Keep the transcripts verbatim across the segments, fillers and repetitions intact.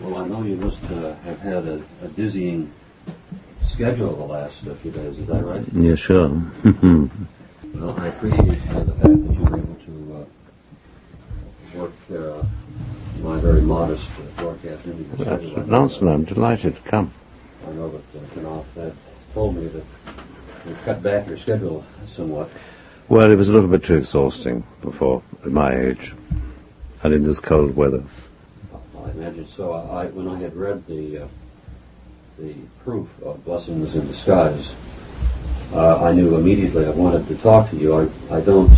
Well, I know you must uh, have had a, a dizzying schedule the last uh, few days, is that right? Yeah, sure. Well, I appreciate uh, the fact that you were able to uh, work uh, my very modest uh, broadcast into your Well, schedule. that's Nansen, I'm delighted to come. I know that uh, Knopf had told me that you cut back your schedule somewhat. Well, it was a little bit too exhausting before, at my age, and in this cold weather. I imagine so. I, when I had read the uh, the proof of Blessings in Disguise, uh, I knew immediately I wanted to talk to you. I, I don't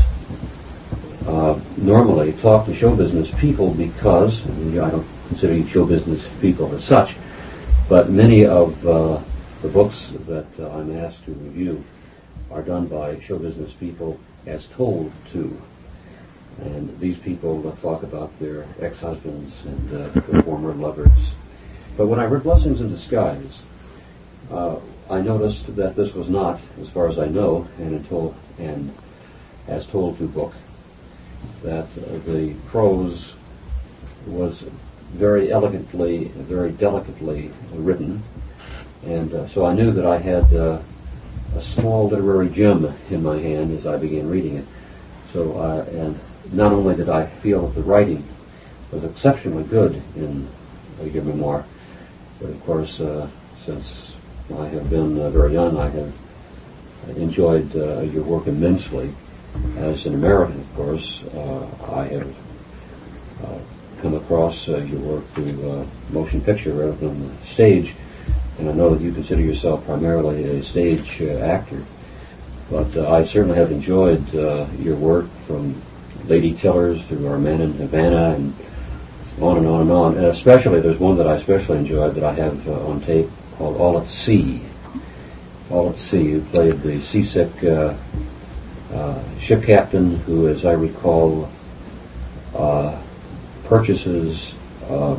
uh, normally talk to show business people because, I, mean, I don't consider you show business people as such, but many of uh, the books that uh, I'm asked to review are done by show business people as told to. And these people uh, talk about their ex-husbands and uh, their former lovers. But when I read Blessings in Disguise, uh, I noticed that this was not, as far as I know, and until and as told to book, that uh, the prose was very elegantly, very delicately written, and uh, so I knew that I had uh, a small literary gem in my hand as I began reading it. So, uh, and not only did I feel that the writing was exceptionally good in uh, your memoir, but of course, uh, since I have been uh, very young, I have enjoyed uh, your work immensely. As an American, of course, uh, I have uh, come across uh, your work through uh, motion picture rather than the stage, and I know that you consider yourself primarily a stage uh, actor. But uh, I certainly have enjoyed uh, your work from Lady Killers to Our Man in Havana and on and on and on. And especially, there's one that I especially enjoyed that I have uh, on tape called All at Sea. All at Sea. You played the seasick uh, uh, ship captain who, as I recall, uh, purchases uh,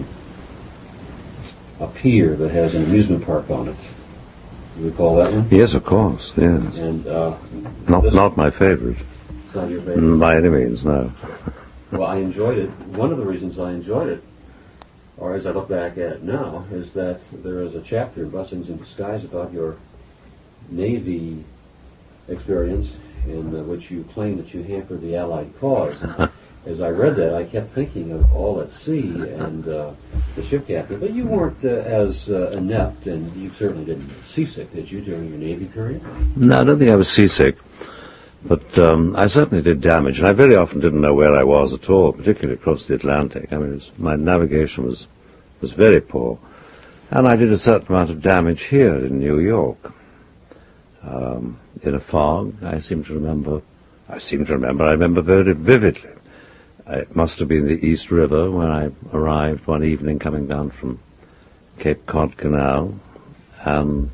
a pier that has an amusement park on it. You recall that one? Yes, of course, yes. And uh, Not not my favorite. It's not your favorite? By any means, no. Well, I enjoyed it. One of the reasons I enjoyed it, or as I look back at it now, is that there is a chapter in Blessings in Disguise about your Navy experience in uh, which you claim that you hampered the Allied cause. As I read that, I kept thinking of All at Sea and uh, the ship captain, but you weren't uh, as uh, inept, and you certainly didn't get seasick, did you, during your Navy period? No, I don't think I was seasick, but um, I certainly did damage, and I very often didn't know where I was at all, particularly across the Atlantic. I mean, it was, my navigation was, was very poor, and I did a certain amount of damage here in New York. Um, in a fog, I seem to remember, I seem to remember, I remember very vividly. It must have been the East River when I arrived one evening coming down from Cape Cod Canal, and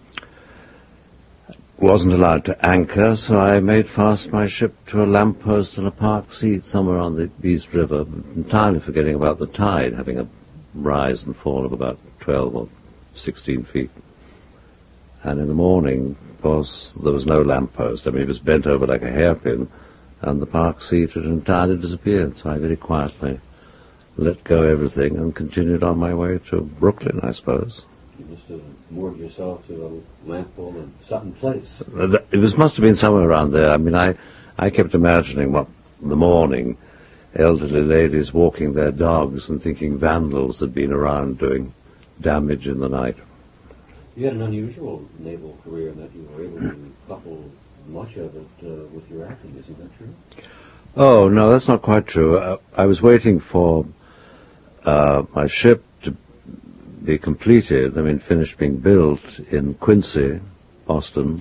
wasn't allowed to anchor, so I made fast my ship to a lamppost on a park seat somewhere on the East River, entirely forgetting about the tide, having a rise and fall of about twelve or sixteen feet. And in the morning, of course, there was no lamppost. I mean, it was bent over like a hairpin, and the park seat had entirely disappeared, so I very quietly let go everything and continued on my way to Brooklyn, I suppose. You must have moored yourself to a lamp pole in Sutton Place. It was, must have been somewhere around there. I mean, I, I kept imagining what the morning, elderly ladies walking their dogs and thinking vandals had been around doing damage in the night. You had an unusual naval career in that you were able to couple much of it uh, with your acting, isn't that true? Oh, no, that's not quite true. Uh, I was waiting for uh, my ship to be completed, I mean, finished being built in Quincy, Boston,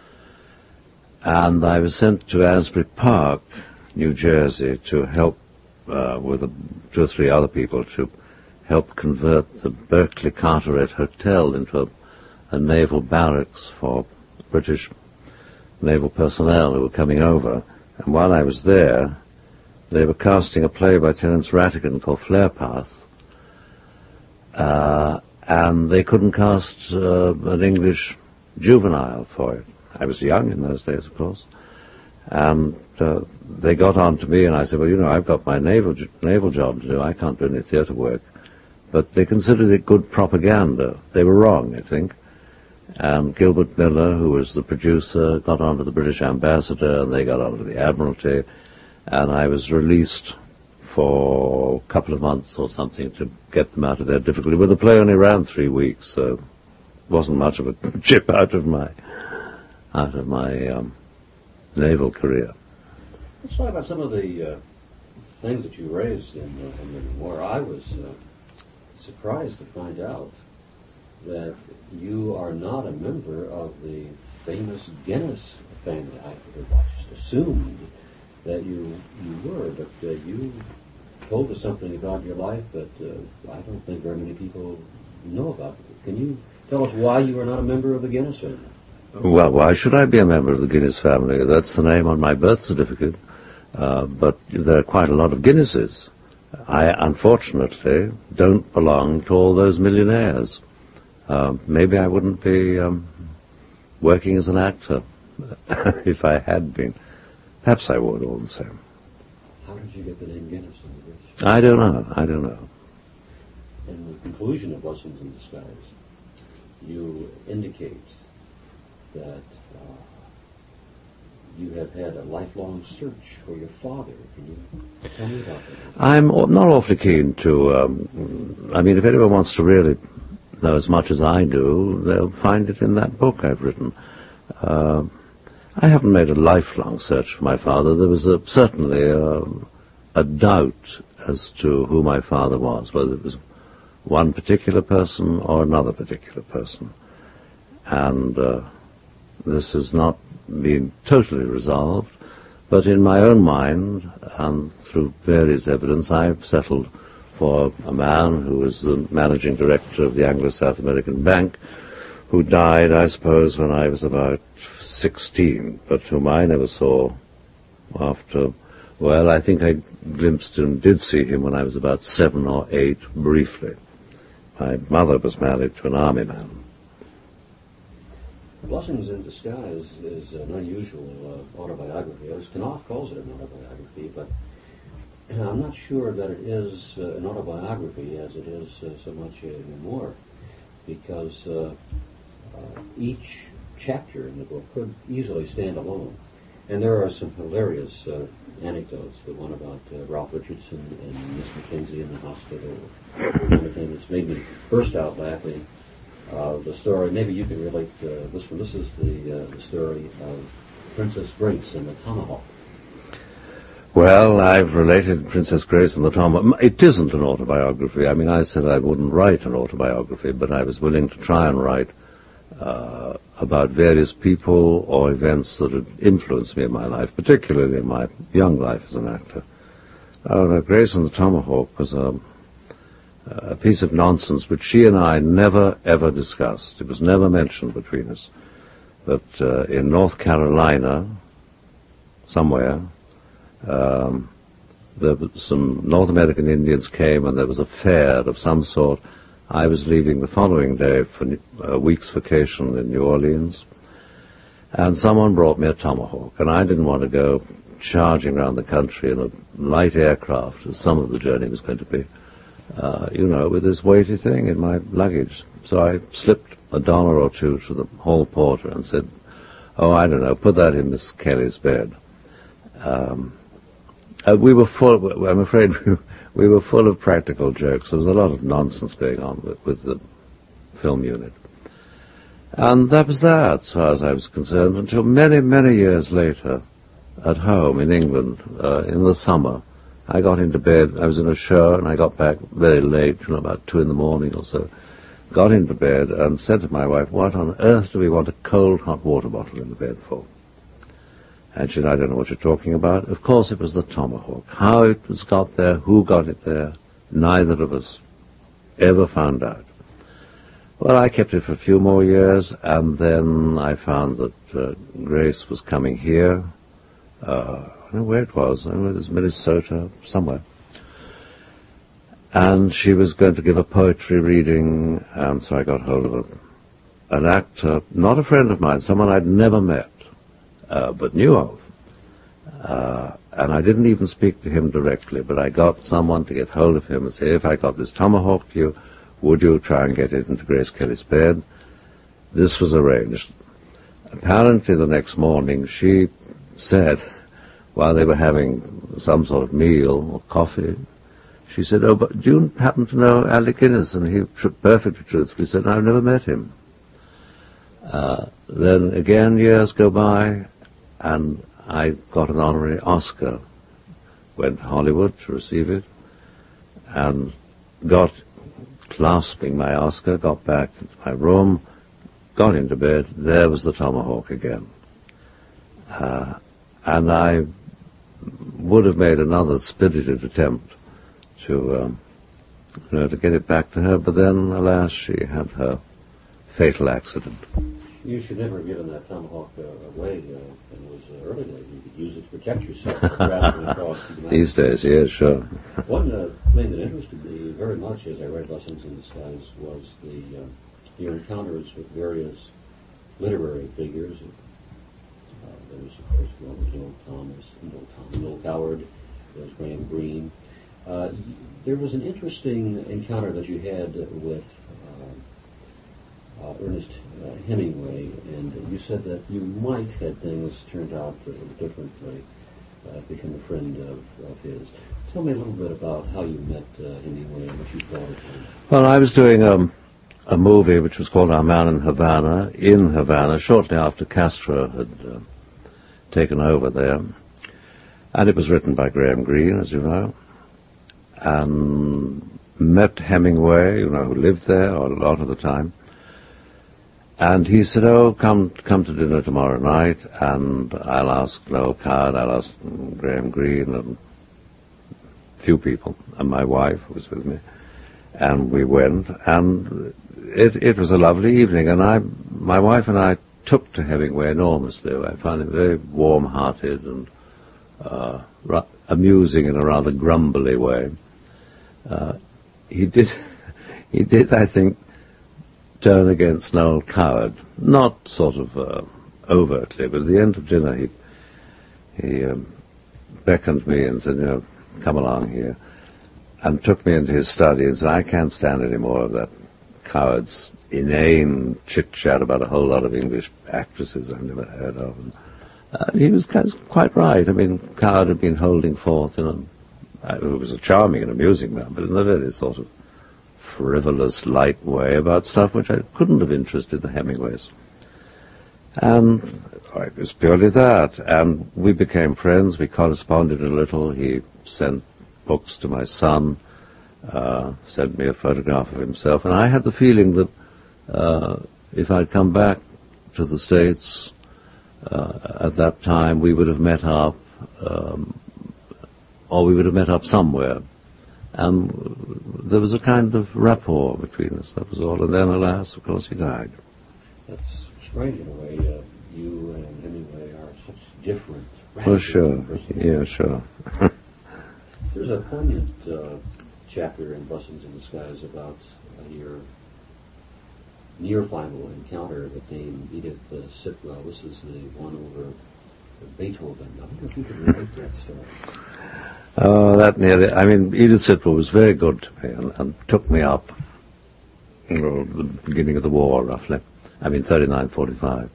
and I was sent to Asbury Park, New Jersey, to help uh, with a, two or three other people to help convert the Berkeley Carteret Hotel into a, a naval barracks for British naval personnel who were coming over. And while I was there, they were casting a play by Terence Rattigan called Flare Path, uh, and they couldn't cast uh, an English juvenile for it. I was young in those days, of course, and uh, they got on to me, and I said, well, you know, I've got my naval naval job to do. I can't do any theatre work. but they considered it good propaganda. They were wrong, I think. And Gilbert Miller, who was the producer, got on to the British ambassador, and they got on to the Admiralty, and I was released for a couple of months or something to get them out of their difficulty. Well, the play only ran three weeks, so it wasn't much of a chip out of my out of my um, naval career. Let's talk about some of the uh, things that you raised in, uh, in the memoir. I was uh, surprised to find out that you are not a member of the famous Guinness family. I, I just assumed that you you were, but uh, you told us something about your life that uh, I don't think very many people know about. Can you tell us why you are not a member of the Guinness family? Well, why should I be a member of the Guinness family? That's the name on my birth certificate. Uh, but there are quite a lot of Guinnesses. I, unfortunately, don't belong to all those millionaires. Uh, maybe I wouldn't be um, working as an actor if I had been. Perhaps I would, all the same. How did you get the name Guinness on the bridge? I don't know. I don't know. In the conclusion of Blessings in Disguise, you indicate that uh, you have had a lifelong search for your father. Can you tell me about that? I'm not awfully keen to, um, I mean, if anyone wants to really know as much as I do, they'll find it in that book I've written. Uh, I haven't made a lifelong search for my father. There was a, certainly a, a doubt as to who my father was, whether it was one particular person or another particular person. And uh, this has not been totally resolved, but in my own mind, and through various evidence, I've settled for a man who was the managing director of the Anglo-South American Bank, who died, I suppose, when I was about sixteen, but whom I never saw after, well, I think I glimpsed and did see him when I was about seven or eight, briefly. My mother was married to an army man. Blessings in Disguise is an unusual uh, autobiography. As Knopf calls it an autobiography, but I'm not sure that it is uh, an autobiography as it is uh, so much a memoir, because uh, uh, each chapter in the book could easily stand alone. And there are some hilarious uh, anecdotes. The one about uh, Ralph Richardson and Miss Mackenzie in the hospital. One thing that's made me burst out laughing. Uh, the story, maybe you can relate uh, this one. This is the, uh, the story of Princess Grace and the Tomahawk. Well, I've related Princess Grace and the Tomahawk. It isn't an autobiography. I mean, I said I wouldn't write an autobiography, but I was willing to try and write uh, about various people or events that had influenced me in my life, particularly in my young life as an actor. Uh, Grace and the Tomahawk was a, a piece of nonsense which she and I never, ever discussed. It was never mentioned between us. But uh, in North Carolina, somewhere, um, there were some North American Indians came and there was a fair of some sort. I was leaving the following day for a week's vacation in New Orleans, and someone brought me a tomahawk, and I didn't want to go charging around the country in a light aircraft, as some of the journey was going to be, uh, you know, with this weighty thing in my luggage. So I slipped a dollar or two to the hall porter and said, oh, I don't know, put that in Miss Kelly's bed. Um, uh, we were full, I'm afraid we were, we were full of practical jokes. There was a lot of nonsense going on with, with the film unit. And that was that, as far as I was concerned, until many, many years later, at home in England, uh, in the summer, I got into bed. I was in a show, and I got back very late, you know, about two in the morning or so. Got into bed and said to my wife, what on earth do we want a cold hot water bottle in the bed for? And she said, I don't know what you're talking about. Of course it was the tomahawk. How it was got there, who got it there, neither of us ever found out. Well, I kept it for a few more years, and then I found that uh, Grace was coming here. Uh, I don't know where it was. I don't know, it was Minnesota, somewhere. And she was going to give a poetry reading, and so I got hold of a, an actor, not a friend of mine, someone I'd never met, uh, but knew of. Uh, And I didn't even speak to him directly, but I got someone to get hold of him and say, if I got this tomahawk to you, would you try and get it into Grace Kelly's bed? This was arranged. Apparently the next morning she said, while they were having some sort of meal or coffee, she said, oh, but do you happen to know Alec Guinness? And he perfectly truthfully said, I've never met him. Uh, then again years go by, and I got an honorary Oscar, went to Hollywood to receive it, and got, clasping my Oscar, got back into my room, got into bed, there was the tomahawk again. Uh, and I would have made another spirited attempt to, um, you know, to get it back to her, but then, alas, she had her fatal accident. You should never have given that tomahawk uh, away uh, in it was uh, early days. You could use it to protect yourself rather than cross the These days, yes, sure. One uh, thing that interested me very much as I read Blessings in Disguise was the uh, your encounters with various literary figures. Uh, there was, of course, well, there was Noel Thomas, Noel, Thomas, Noel Coward, there was Graham Greene. Uh, there was an interesting encounter that you had with uh, uh, Ernest uh, Hemingway, and you said that you might, had things turned out a little differently, uh, become a friend of, of his. Tell me a little bit about how you met uh, Hemingway and what you thought of him. Well, I was doing um, a movie which was called Our Man in Havana, in Havana, shortly after Castro had uh, taken over there. And it was written by Graham Greene, as you know. And met Hemingway, you know, who lived there a lot of the time. And he said, oh, come come to dinner tomorrow night, and I'll ask Noel Coward, I'll ask Graham Greene, and a few people, and my wife was with me. And we went, and it it was a lovely evening, and I, my wife and I took to Hemingway enormously. I found him very warm-hearted and uh, ra- amusing in a rather grumbly way. Uh, he did, he did, I think, turn against Noel Coward, not sort of uh, overtly, but at the end of dinner he he um, beckoned me and said, you know, come along here, and took me into his study and said, I can't stand any more of that Coward's inane chit-chat about a whole lot of English actresses I've never heard of. And, uh, he was kind of quite right. I mean, Coward had been holding forth in a Uh, it was a charming and amusing man, but in a very sort of frivolous, light way about stuff which I couldn't have interested the Hemingways. And it was purely that. And we became friends. We corresponded a little. He sent books to my son, uh, sent me a photograph of himself. And I had the feeling that uh, if I'd come back to the States uh, at that time, we would have met up, um, or we would have met up somewhere. And there was a kind of rapport between us, that was all. And then, alas, of course, he died. That's strange in a way. Uh, you and Hemingway are such different. Oh, sure. Yeah, sure. There's a poignant uh, chapter in Blessings in Disguise about uh, your near-final encounter with Dame Edith uh, Sitwell. This is the one over Beethoven. I wonder if you could relate that story. Oh, that nearly, I mean, Edith Sitwell was very good to me and, and took me up, you know, the beginning of the war, roughly. I mean, thirty-nine, forty-five.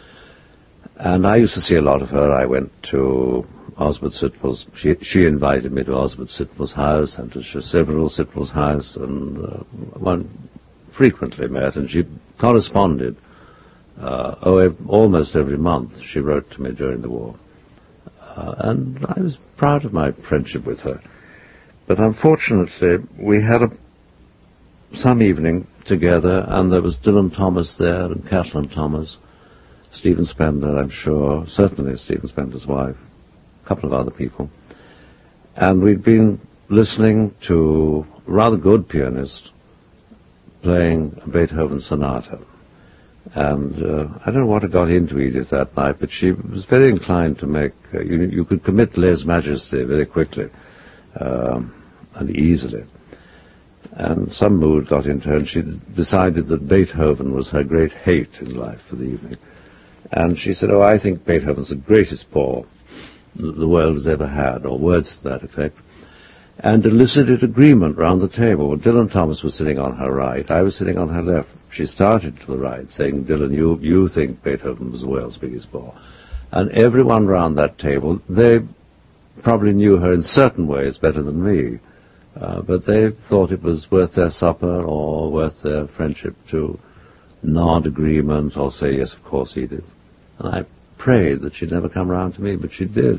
And I used to see a lot of her. I went to Osbert Sitwell's, she, she invited me to Osbert Sitwell's house and to several Sitwell's house, and uh, one frequently met, and she corresponded. Uh, oh, ev- almost every month she wrote to me during the war. Uh, and I was proud of my friendship with her. But unfortunately, we had a, some evening together, and there was Dylan Thomas there, and Kathleen Thomas, Stephen Spender, I'm sure, certainly Stephen Spender's wife, a couple of other people. And we'd been listening to a rather good pianist playing a Beethoven sonata. And uh, I don't know what had got into Edith that night, but she was very inclined to make, uh, you, you could commit lèse-majesté very quickly um, and easily. And some mood got into her, and she decided that Beethoven was her great hate in life for the evening. And she said, oh, I think Beethoven's the greatest bore. that the world has ever had, or words to that effect, and elicited agreement round the table. Dylan Thomas was sitting on her right, I was sitting on her left. She started to the right, saying, Dylan, you, you think Beethoven was the world's biggest bore. And everyone round that table, they probably knew her in certain ways better than me, uh, but they thought it was worth their supper or worth their friendship to nod agreement or say, yes, of course, Edith. And I prayed that she'd never come round to me, but she did.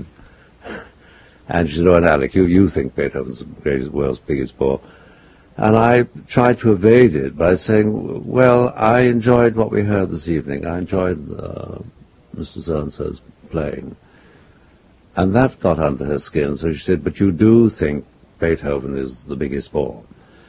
And she said, oh, and Alec, you, you think Beethoven's the greatest, world's biggest bore. And I tried to evade it by saying, well, I enjoyed what we heard this evening. I enjoyed uh, Mister So-and-so's playing. And that got under her skin, so she said, but you do think Beethoven is the biggest bore.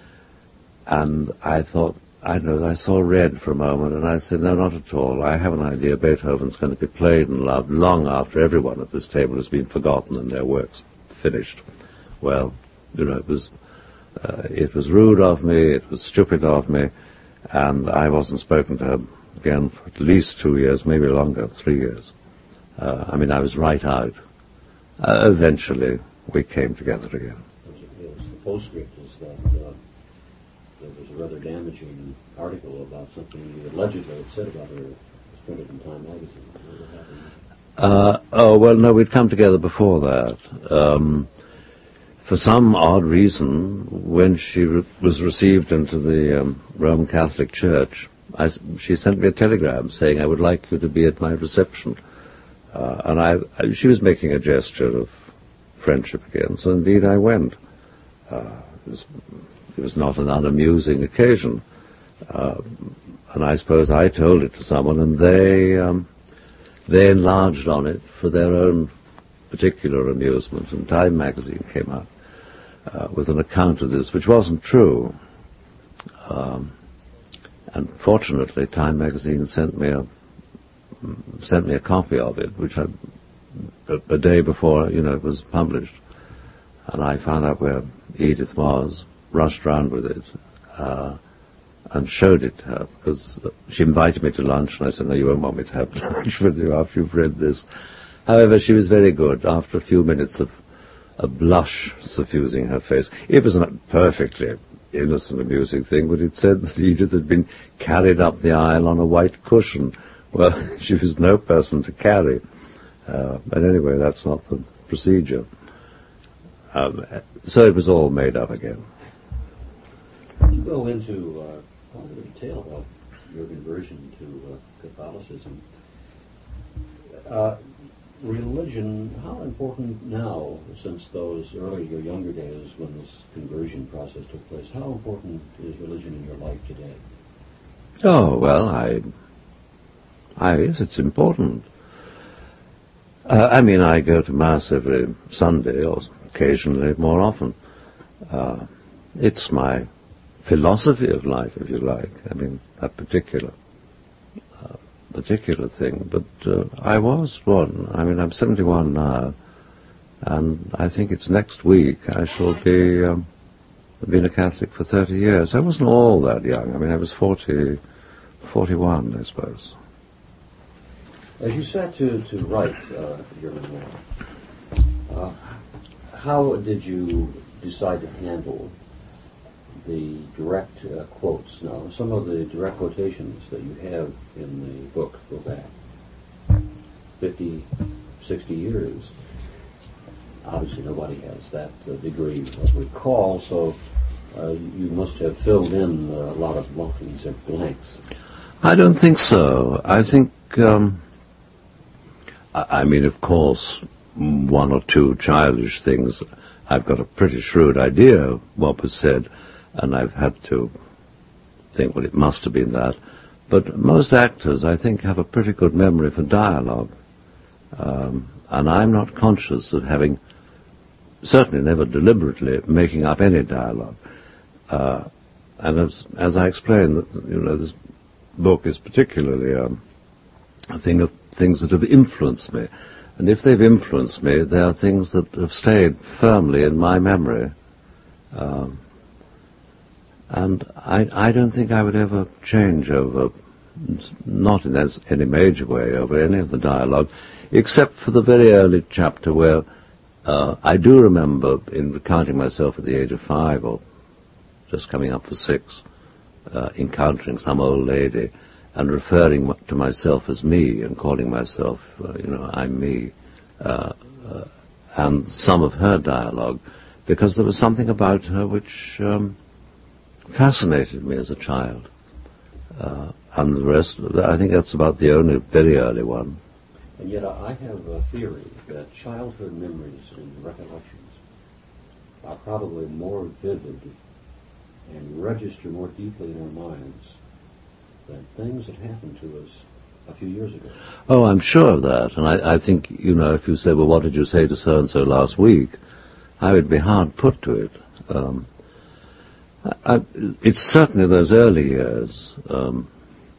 And I thought, I know, I saw red for a moment, and I said, no, not at all. I have an idea Beethoven's going to be played and loved long after everyone at this table has been forgotten and their works finished. Well, you know, it was, uh, it was rude of me, it was stupid of me, and I wasn't spoken to her again for at least two years, maybe longer, three years. Uh, I mean, I was right out. Uh, eventually, we came together again. Yes, the postscript is that uh, there was a rather damaging article about something you allegedly had said about her. It was printed in Time magazine. What happened? Uh, oh, well, no, we'd come together before that. Um, for some odd reason, when she re- was received into the um, Roman Catholic Church, I, she sent me a telegram saying, I would like you to be at my reception. Uh, and I, I, she was making a gesture of friendship again, so indeed I went. Uh, it, was, it was not an unamusing occasion. Uh, and I suppose I told it to someone, and they um, they enlarged on it for their own particular amusement, and Time magazine came out uh, with an account of this, which wasn't true. Um, and fortunately, Time magazine sent me a sent me a copy of it, which I, a, a day before, you know, it was published. And I found out where Edith was, rushed round with it, uh, and showed it to her, because she invited me to lunch, and I said, no, you won't want me to have lunch with you after you've read this. However, she was very good. After a few minutes of a blush suffusing her face, it was a perfectly innocent, amusing thing, but it said that Edith had been carried up the aisle on a white cushion. Well, she was no person to carry. Uh, but anyway, that's not the procedure. Um, so it was all made up again. You go into uh, quite a bit of detail about your conversion to uh, Catholicism. Uh, religion, how important now, since those early or younger days when this conversion process took place, how important is religion in your life today? Oh, well, I... I guess it's important. Uh, I mean, I go to Mass every Sunday, or occasionally more often. Uh, it's my philosophy of life, if you like. I mean, that particular uh, particular thing. But uh, I was one. I mean, I'm seventy-one now, and I think it's next week I shall be um, been a Catholic for thirty years. I wasn't all that young. I mean, I was forty, forty-one, I suppose. As you sat to, to write uh, your memoir, uh, how did you decide to handle the direct uh, quotes? Now, some of the direct quotations that you have in the book go back fifty, sixty years. Obviously, nobody has that uh, degree of recall, so uh, you must have filled in a lot of blanks and blanks. I don't think so. I think... Um I mean, of course, one or two childish things, I've got a pretty shrewd idea of what was said, and I've had to think, well, it must have been that. But most actors, I think, have a pretty good memory for dialogue. Um, and I'm not conscious of having, certainly never deliberately, making up any dialogue. Uh, and as, as I explained, you know, this book is particularly um, a thing of things that have influenced me. And if they've influenced me, they are things that have stayed firmly in my memory. Um, and I, I don't think I would ever change over, not in any major way, over any of the dialogue. except for the very early chapter where uh, I do remember in recounting myself at the age of five or just coming up for six, uh, encountering some old lady and referring to myself as me and calling myself, uh, you know, I'm me, uh, uh, and some of her dialogue, because there was something about her which um, fascinated me as a child. Uh, and the rest, I think that's about the only very early one. And yet I have a theory that childhood memories and recollections are probably more vivid and register more deeply in our minds than things that happened to us a few years ago. Oh, I'm sure of that. And I, I think, you know, if you say, well, what did you say to so-and-so last week, I would be hard put to it. Um, I, I, it's certainly those early years. Um,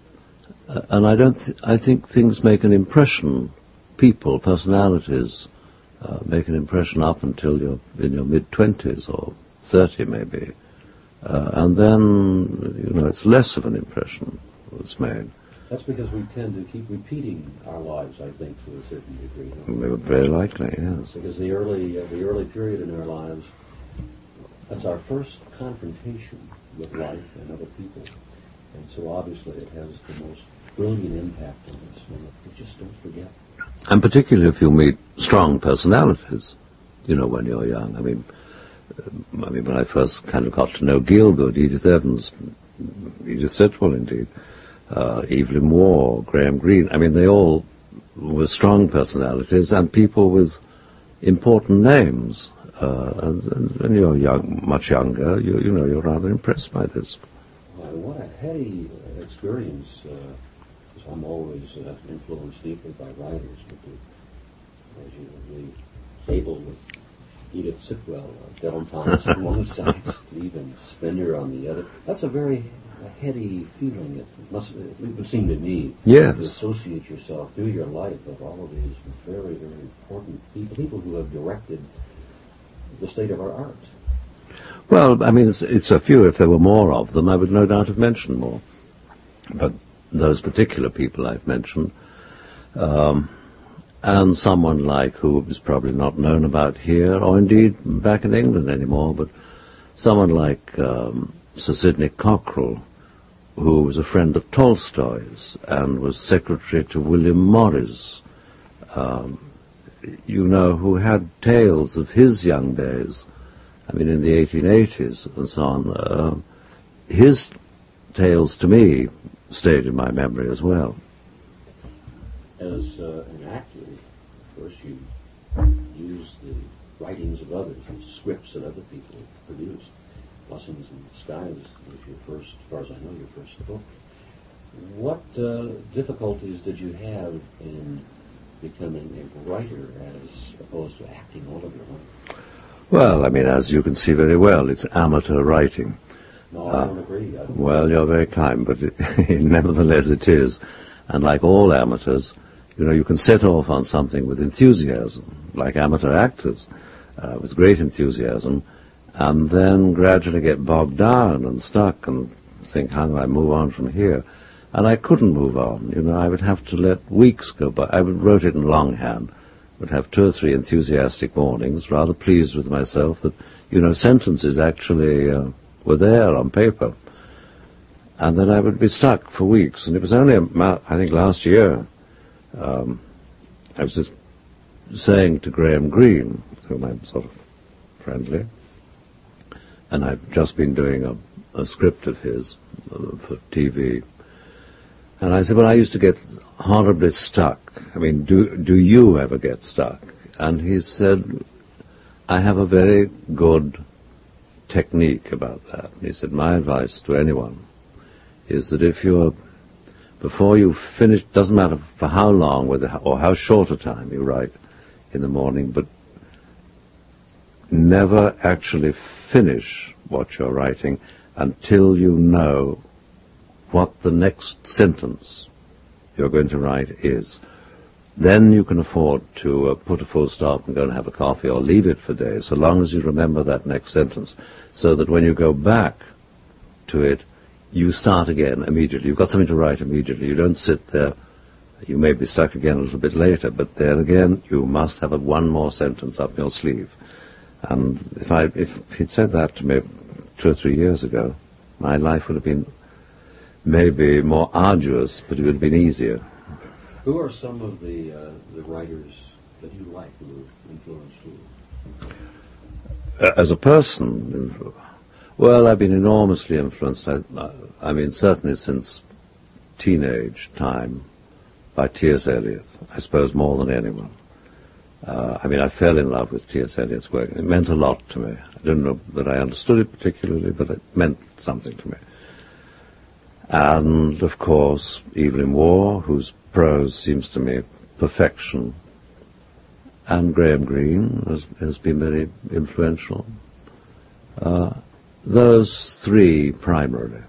and I don't, th- I think things make an impression. People, personalities, uh, make an impression up until you're in your mid-twenties or thirty maybe. Uh, and then, you know, it's less of an impression that's made. That's because we tend to keep repeating our lives, I think, to a certain degree. Don't we? Very likely, yes. Because the early, uh, the early period in our lives, that's our first confrontation with life and other people. And so obviously it has the most brilliant impact on us, and we just don't forget. And particularly if you meet strong personalities, you know, when you're young. I mean, uh, I mean, when I first kind of got to know Gielgud, Edith Evans, Edith Sitwell, indeed, uh, Evelyn Waugh, Graham Greene, I mean, they all were strong personalities and people with important names. Uh, and, and when you're young, much younger, you, you know, you're rather impressed by this. Well, what a heady uh, experience. Uh, I'm always uh, influenced deeply by writers, but the, as you know, the Fable with Edith Sitwell, uh, Dylan Thomas on one side, Stephen Spinner on the other. That's a very uh, heady feeling. It must it would seem to me yes. to associate yourself through your life with all of these very, very important people, people who have directed the state of our art. Well, I mean, it's, it's a few. If there were more of them, I would no doubt have mentioned more. But those particular people I've mentioned, um, and someone like who is probably not known about here, or indeed back in England anymore, but someone like um, Sir Sidney Cockerell, who was a friend of Tolstoy's and was secretary to William Morris, um, you know, who had tales of his young days, I mean, in the eighteen eighties and so on. Uh, his tales to me stayed in my memory as well. As uh, an actor, of course, you use the writings of others, the scripts that other people produced. Blessings in Disguise was your first, as far as I know, your first book. What uh, difficulties did you have in becoming a writer as opposed to acting all of your life? Well, I mean, as you can see very well, it's amateur writing. No, I don't uh, agree. I don't well, you're very kind, but it, nevertheless it is. And like all amateurs, you know, you can set off on something with enthusiasm, like amateur actors, uh, with great enthusiasm, and then gradually get bogged down and stuck and think, how do I move on from here? And I couldn't move on. You know, I would have to let weeks go by. I would wrote it in longhand, would have two or three enthusiastic mornings, rather pleased with myself that, you know, sentences actually uh, were there on paper. And then I would be stuck for weeks. And it was only, about, I think, last year, um, I was just saying to Graham Greene, whom I'm sort of friendly, and I've just been doing a, a script of his uh, for T V. And I said, well, I used to get horribly stuck. I mean, do do you ever get stuck? And he said, I have a very good technique about that. He said, my advice to anyone is that if you're, before you finish, doesn't matter for how long whether, or how short a time you write in the morning, but never actually finish what you're writing until you know what the next sentence you're going to write is. Then you can afford to uh, put a full stop and go and have a coffee or leave it for days, so long as you remember that next sentence, so that when you go back to it, you start again immediately. You've got something to write immediately. You don't sit there You may be stuck again a little bit later, but there again, you must have a one more sentence up your sleeve. And if I, if he'd said that to me two or three years ago, my life would have been maybe more arduous, but it would have been easier. Who are some of the uh, the writers that you like who influenced you? Uh, as a person, well, I've been enormously influenced. I, I mean, certainly since teenage time, by T S Eliot, I suppose more than anyone. Uh, I mean, I fell in love with T S Eliot's work. It meant a lot to me. I didn't know that I understood it particularly, but it meant something to me. And, of course, Evelyn Waugh, whose prose seems to me perfection, and Graham Greene has, has been very influential. Uh, those three primarily.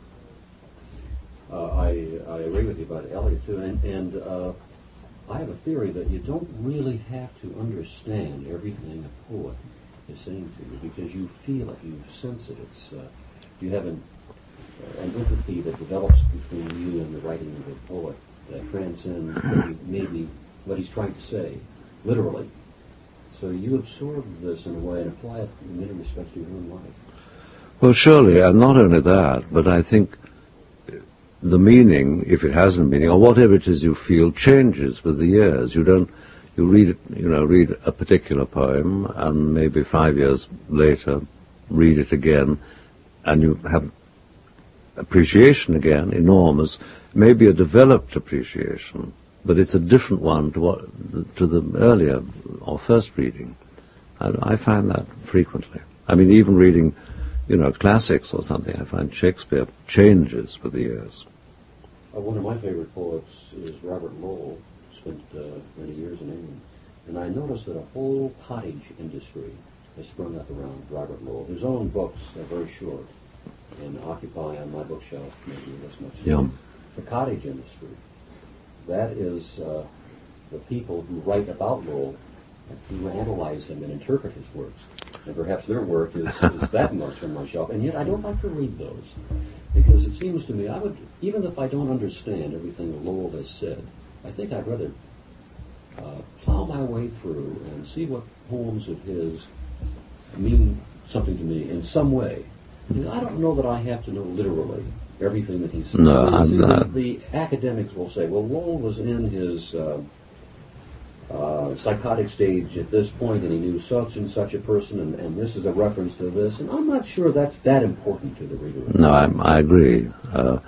Uh, I, I agree with you about Eliot, too, and, and uh, I have a theory that you don't really have to understand everything a poet is saying to you, because you feel it, you sense it. It's, uh, you have an, uh, an empathy that develops between you and the writing of the poet that transcends what he, maybe what he's trying to say, literally. So you absorb this in a way and apply it in many respects to your own life. Well, surely, and not only that, but I think the meaning, if it has a meaning, or whatever it is you feel, changes with the years. You don't, you read it, you know, read a particular poem, and maybe five years later, read it again, and you have appreciation again, enormous, maybe a developed appreciation, but it's a different one to what, to the earlier or first reading. I, I find that frequently. I mean, even reading, you know, classics or something, I find Shakespeare changes with the years. Uh, one of my favorite poets is Robert Lowell. Spent uh, many years in England, and I noticed that a whole cottage industry has sprung up around Robert Lowell. His own books are very short and occupy on my bookshelf maybe this much. Yeah. The cottage industry, that is uh, the people who write about Lowell, and who analyze him and interpret his works. And perhaps their work is, is that much on my shelf. And yet I don't like to read those, because it seems to me, I would, even if I don't understand everything that Lowell has said, I think I'd rather uh, plow my way through and see what poems of his mean something to me in some way. Because I don't know that I have to know literally everything that he said. No, I'm See, not. The, the academics will say, well, Lowell was in his uh, uh, psychotic stage at this point, and he knew such and such a person, and, and this is a reference to this, and I'm not sure that's that important to the reader. No, I, I agree. Uh,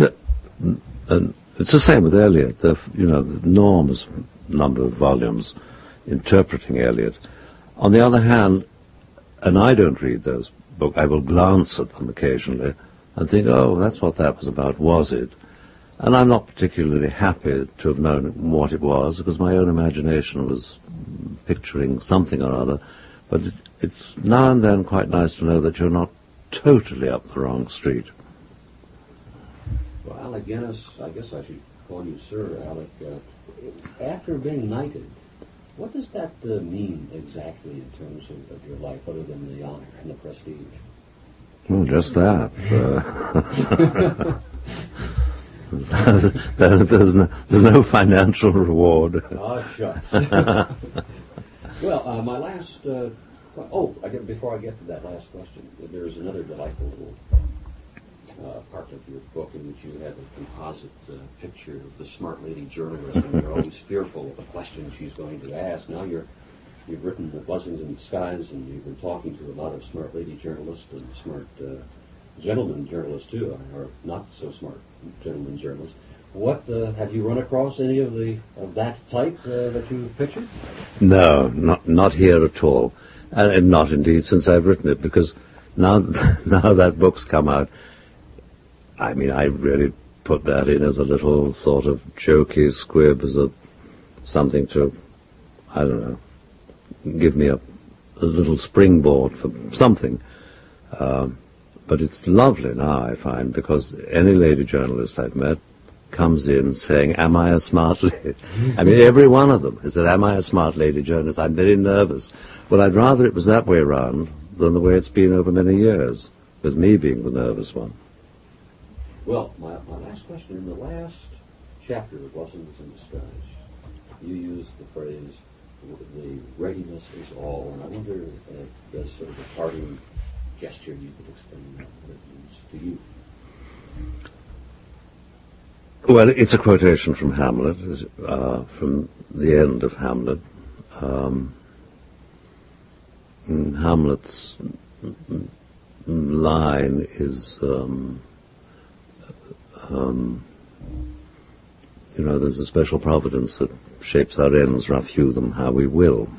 and it's the same with Eliot. There are, you know, enormous number of volumes interpreting Eliot. On the other hand, and I don't read those books, I will glance at them occasionally and think, oh, that's what that was about, was it? And I'm not particularly happy to have known what it was, because my own imagination was picturing something or other. But it, it's now and then quite nice to know that you're not totally up the wrong street. Well, Alec Guinness, I guess I should call you Sir, Alec. Uh, after being knighted, what does that uh, mean exactly in terms of, of your life, other than the honor and the prestige? Well, just that. Uh, there's, no, there's no financial reward. Oh, shucks. Well, uh, my last... Uh, oh, I get, before I get to that last question, there's another delightful little uh, part of your book in which you have a composite uh, picture of the smart lady journalist, and you're always fearful of the questions she's going to ask. Now you're, you've written The Blessings in Disguise, and you've been talking to a lot of smart lady journalists and smart uh, gentlemen journalists, too, or not so smart gentlemen journalists. What, uh, have you run across any of the of that type uh, that you pictured? No, not not here at all. And, and not indeed since I've written it, because now, now that book's come out, I mean, I really put that in as a little sort of jokey squib, as a something to, I don't know, give me a, a little springboard for something. Um, but it's lovely now, I find, because any lady journalist I've met comes in saying, am I a smart lady? I mean, every one of them has said, am I a smart lady journalist? I'm very nervous. Well, I'd rather it was that way around than the way it's been over many years, with me being the nervous one. Well, my, my last question, in the last chapter of Blessings in Disguise, you used the phrase, the readiness is all, and I wonder if as sort of a parting gesture you could explain that, what it means to you. Well, it's a quotation from Hamlet, uh, from the end of Hamlet. Um, Hamlet's line is, um, um, you know, there's a special providence that shapes our ends, rough hew them how we will.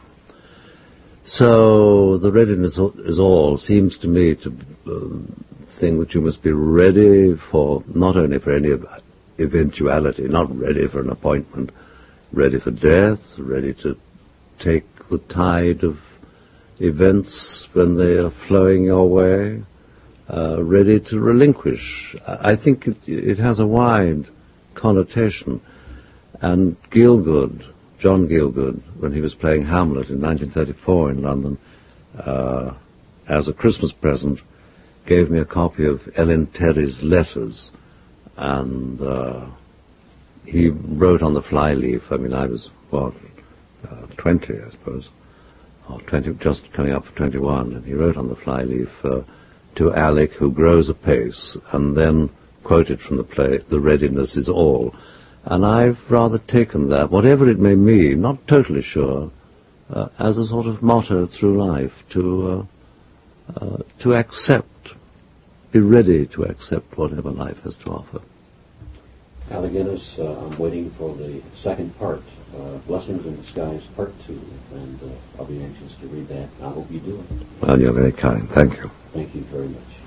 So the readiness is all seems to me to um, think that you must be ready for, not only for any eventuality, not ready for an appointment, ready for death, ready to take the tide of events when they are flowing your way, uh, ready to relinquish. I think it, it has a wide connotation. And Gielgud, John Gielgud, when he was playing Hamlet in nineteen thirty-four in London, uh, as a Christmas present, gave me a copy of Ellen Terry's letters, and uh, he wrote on the flyleaf. I mean, I was, what, uh, twenty, I suppose, or twenty, just coming up for twenty-one, and he wrote on the flyleaf, uh, to Alec, who grows apace, and then quoted from the play, "The readiness is all." And I've rather taken that, whatever it may mean, not totally sure, uh, as a sort of motto through life, to uh, uh, to accept, be ready to accept whatever life has to offer. Alec, uh, I'm waiting for the second part, uh, Blessings in Disguise, part two, and uh, I'll be anxious to read that. I hope you do it. Well, you're very kind. Thank you. Thank you very much.